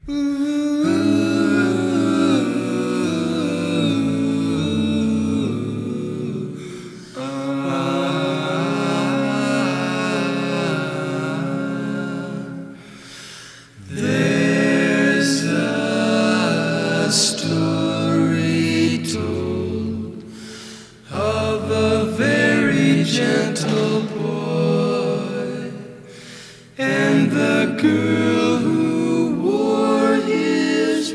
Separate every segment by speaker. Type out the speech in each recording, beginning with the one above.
Speaker 1: There's a story told of a very gentle boy and the girl who wore his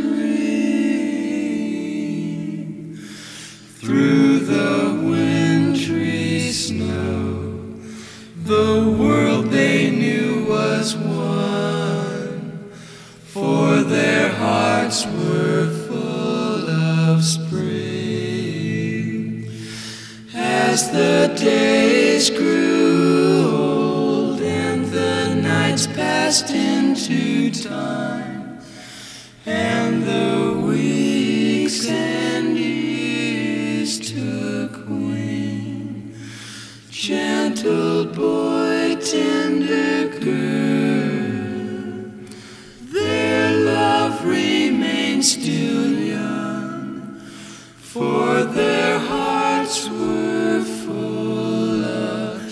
Speaker 1: ring. Through the wintry snow, the world they knew was one, for their hearts were full of spring. As the days grew old and the nights passed into time, and the weeks and years took wing, gentle boy, tender girl, their love remained still young, for their hearts were full of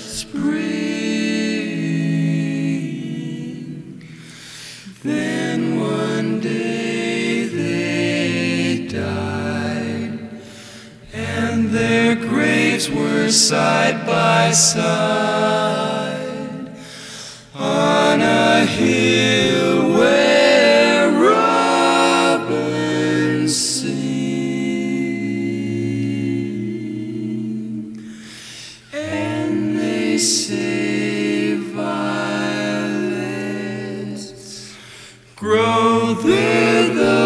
Speaker 1: spring. Then one day they died, and their graves were side by side on a hill where robins sing. And they say violets grow where the